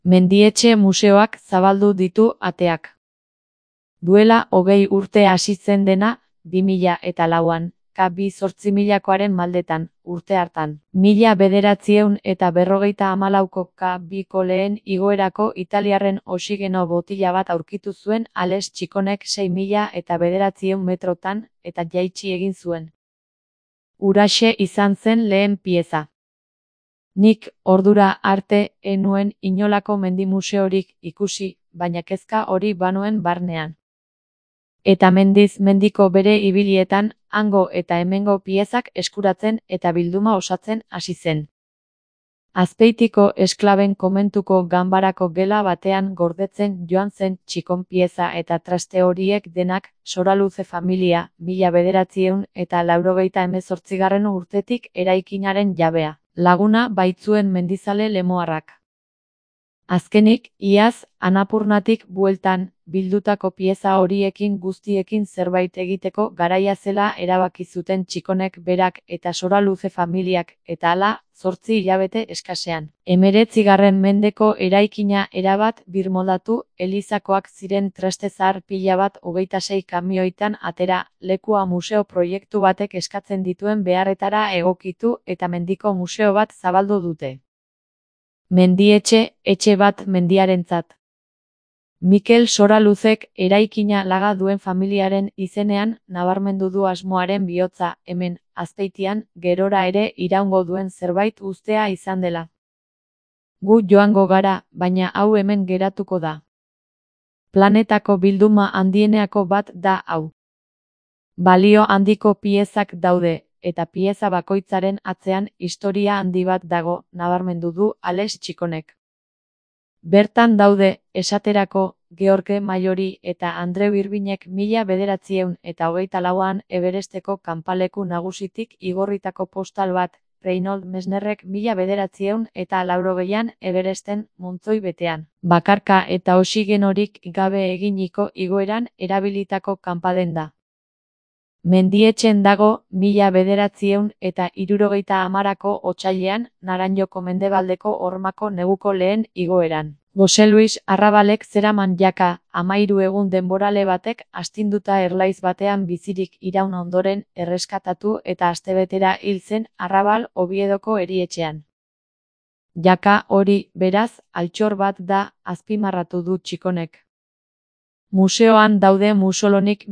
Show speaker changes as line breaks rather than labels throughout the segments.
Mendietxe museoak zabaldu ditu ateak. Duela 20 urte hasi zen dena, 2004an, K2.800koaren maldetan, urte hartan. 1954ko K2ko lehen igoerako italiarren oxigeno botila bat aurkitu zuen Alex Txikonek 6.900 metrotan, eta jaitsi egin zuen. Huraxe izan zen lehen pieza. Nik ordura arte enuen inolako mendimuseorik ikusi, baina kezka hori banuen barnean. Eta mendiz mendiko bere ibilietan, hango eta hemengo piezak eskuratzen eta bilduma osatzen hasi zen. Azpeitiko esklaben komentuko ganbarako gela batean gordetzen joan zen Txikon pieza eta traste horiek denak Soraluze familia, 1988 urtetik eraikinaren jabea. Laguna baitzuen mendizale lemoarrak. Azkenik, iaz, Anapurnatik bueltan, bildutako pieza horiekin guztiekin zerbait egiteko garaia zela erabaki zuten Txikonek berak eta Soraluze familiak, eta hala, 8 hilabete eskasean. 19. mendeko eraikina erabat birmoldatu, elizakoak ziren traste zahar pila bat 26 kamioitan atera, lekua museo proiektu batek eskatzen dituen beharretara egokitu eta mendiko museo bat zabaldu dute. Mendietxe, etxe bat mendiarentzat. Mikel Soraluzek eraikina laga duen familiaren izenean nabarmendu du asmoaren bihotza, hemen, Azpeitian, gerora ere iraungo duen zerbait uztea izan dela. Gu joango gara, baina hau hemen geratuko da. Planetako bilduma handieneako bat da hau. Balio handiko piezak daude, eta pieza bakoitzaren atzean historia handi bat dago, nabarmendu du Alex Txikonek. Bertan daude, esaterako, George Mayori eta Andreu Irbinek 1924an Everesteko kanpaleku nagusitik igorritako postal bat, Reynold Messnerrek 1980an Everesten montzoi betean, bakarka eta oxigenorik gabe eginiko igoeran erabilitako kanpaden da. Mendietxen dago, 1970ko otsailean, Naranjoko mendebaldeko hormako neguko lehen igoeran. Jose Luis Arrabalek zeraman jaka, 13 egun denborale batek astinduta erlaiz batean bizirik iraun ondoren erreskatatu eta astebetera hil zen Arrabal Oviedoko erietxean. Jaka hori, beraz, altxor bat da, azpimarratu du Txikonek. Museoan daude Musolonik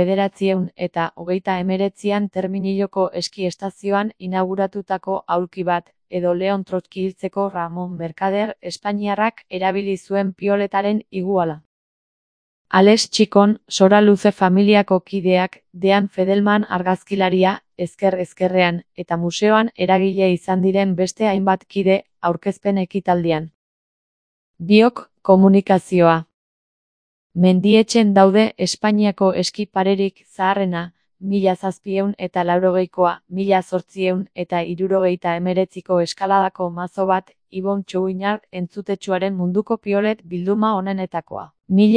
1989an Terminilloko eski estazioan inauguratutako aulki bat, edo Leon Trotski hiltzeko Ramon Mercader Espainiarrak erabili zuen pioletaren iguala. Alex Txikon, Soraluze familiako kideak, Dean Fedelman argazkilaria, ezker-ezkerrean, eta museoan eragile izan diren beste hainbat kide, aurkezpen ekitaldian. Biok, komunikazioa. Mendietxen daude Espainiako eski parerik zaharrena, 1780koa, 1879ko eskaladako mazo bat, Ibon Txuguinar entzutetsuaren munduko piolet bilduma onenetakoa.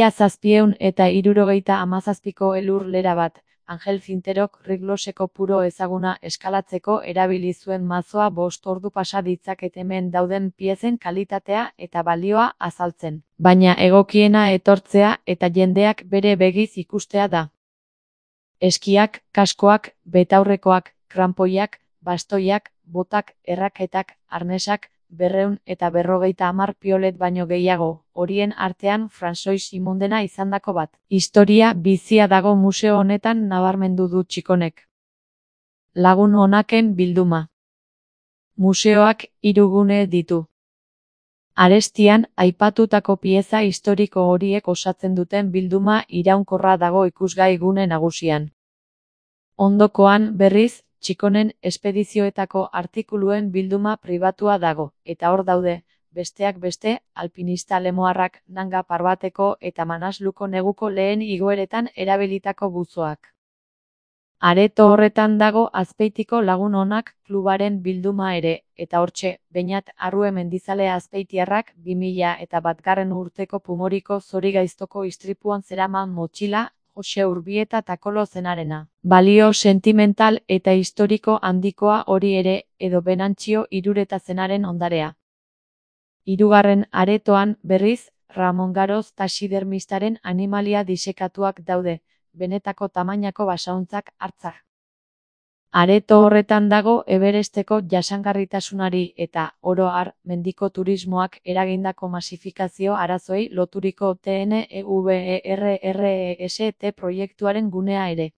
1777ko elur lera bat, Angel Finterok Rigloseko puro ezaguna eskalatzeko erabili zuen mazoa 5 ordu pasa ditzaket hemen dauden piezen kalitatea eta balioa azaltzen. Baina egokiena etortzea eta jendeak bere begiz ikustea da. Eskiak, kaskoak, betaurrekoak, kranpoiak, bastoiak, botak, erraketak, arnesak, 250 piolet baino gehiago, horien artean François Simondena izandako bat. Historia bizia dago museo honetan nabarmendu du Txikonek. Lagun onaken bilduma. Museoak 3 gune ditu. Arestian, aipatutako pieza historiko horiek osatzen duten bilduma iraunkorra dago ikusgai gune nagusian. Ondokoan, berriz, Txikonen espedizioetako artikuluen bilduma pribatua dago, eta hor daude, besteak beste, alpinista lemoarrak, Nanga Parbateko eta Manasluko neguko lehen igoeretan erabilitako buzoak. Areto horretan dago Azpeitiko Lagun Onak klubaren bilduma ere, eta hortxe, Beñat Arrue mendizale azpeitiarrak 2001 urteko Pumoriko zorigaiztoko istripuan zeraman motxila, Jose Urbieta Takolo zenarena. Balio sentimental eta historiko handikoa hori ere, edo Benantxio Irureta zenaren ondarea. Hirugarren aretoan, berriz, Ramon Garoz taxidermistaren animalia disekatuak daude, benetako tamainako basauntzak hartzak. Areto horretan dago Everesteko jasangarritasunari eta, oro har, mendiko turismoak eragindako masifikazio arazoei loturiko TNEVERREST proiektuaren gunea ere.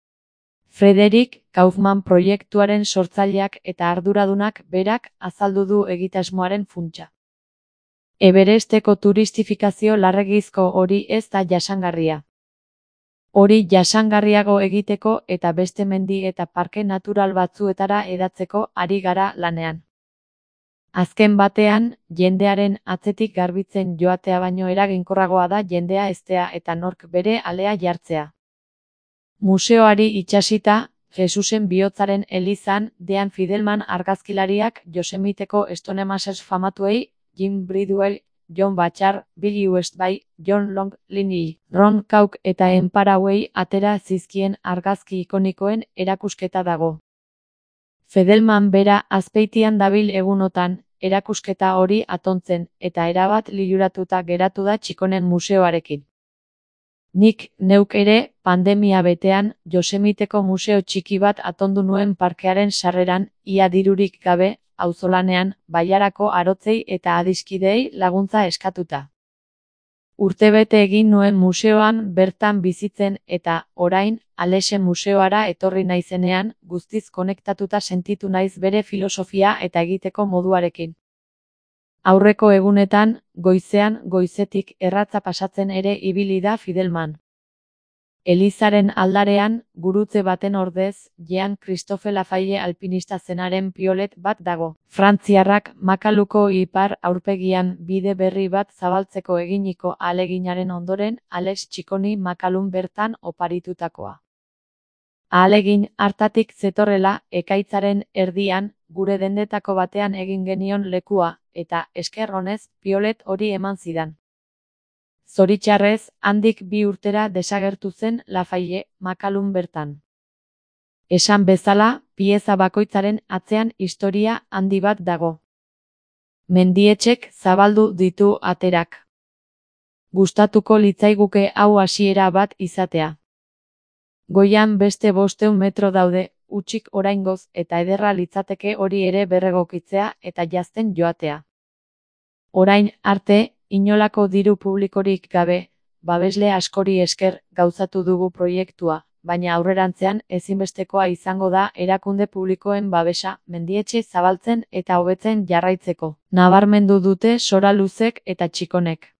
Frederick Kaufman proiektuaren sortzaileak eta arduradunak berak azaldu du egitasmoaren funtsa. Everesteko turistifikazio larregizko hori ez da jasangarria. Hori jasangarriago egiteko eta beste mendi eta parke natural batzuetara hedatzeko ari gara lanean. Azken batean, jendearen atzetik garbitzen joatea baino eraginkorragoa da jendea heztea eta nork bere alea jartzea. Museoari itsasita, Jesusen bihotzaren elizan, Dean Fidelman argazkilariak Yosemiteko Stonemasers famatuei, Jim Bridwell, John Bachar, Billy Westby, John Long, Lindy, Ron Cook eta Emparauei atera zizkien argazki ikonikoen erakusketa dago. Fidelman bera Azpeitian dabil egunotan, erakusketa hori atontzen, eta erabat liluratuta geratu da Txikonen museoarekin. Nik neuk ere, pandemia betean, Yosemiteko museo txiki bat atondu nuen parkearen sarreran, ia dirurik gabe, auzolanean, Bailarako arotzei eta adiskideei laguntza eskatuta. Urtebete egin nuen museoan bertan bizitzen eta, orain, Alexen museoara etorri naizenean, guztiz konektatuta sentitu naiz bere filosofia eta egiteko moduarekin. Aurreko egunetan, goizetik erratza pasatzen ere ibili da Fidelman. Elizaren aldarean, gurutze baten ordez, Jean Christophe Lafaye alpinista zenaren piolet bat dago. Frantziarrak Makaluko ipar aurpegian bide berri bat zabaltzeko eginiko ahaleginaren ondoren, Alex Txikoni Makalun bertan oparitutakoa. Ahalegin hartatik zetorrela, ekaitzaren erdian, gure dendetako batean egin genion lekua, eta, esker honez, piolet hori eman zidan. Zoritxarrez, handik 2 urtera desagertu zen Lafaye, Makalun bertan. Esan bezala, pieza bakoitzaren atzean historia handi bat dago. Mendietxek zabaldu ditu aterak. Gustatuko litzaiguke hau hasiera bat izatea. Goian beste 500 metro daude, hutsik oraingoz, eta ederra litzateke hori ere berregokitzea eta jazten joatea. Orain arte, inolako diru publikorik gabe, babesle askori esker gauzatu dugu proiektua, baina aurrerantzean ezinbestekoa izango da erakunde publikoen babesa mendietxe zabaltzen eta hobetzen jarraitzeko. Nabarmendu dute Soraluzek eta Txikonek.